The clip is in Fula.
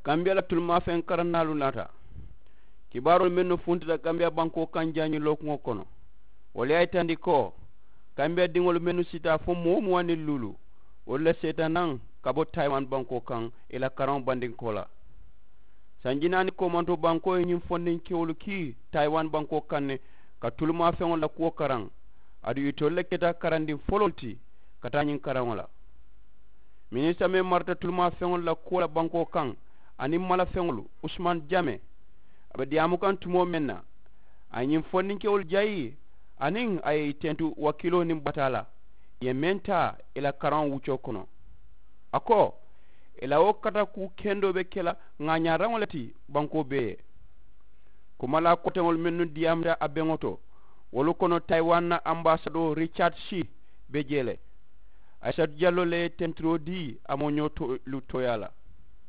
Gambia la tulma fen karannalu nata kibarol menno funtita Gambia banko kan jañi lokko kono wala ay tandi ko Gambia dingol menno sita fo mo wani lulu wala setanan kabo Taiwan banko kan ila karan bandin kola sanjinani ko manto banko e nyim fondin kewlu ki Taiwan banko kan ka tulma fen la ko karan adu itolle keta karandi fololti kata nyin karan wala ministre me marta tulma fen la ko la banko kan ani mala fenglu Usman Jame abadi amukan tumo menna anyim fondin kewul jayi anin ay tentu wakilo nim batala ye menta ila karan wucho kono ako ila okata ku kendo be kela nganya rawlati banko be kumala kotengol mennu diamda abengoto wolu kono Taiwan na ambassador Richard Shi be jele Aisha Diallo le tentro di amonyo to lutoyala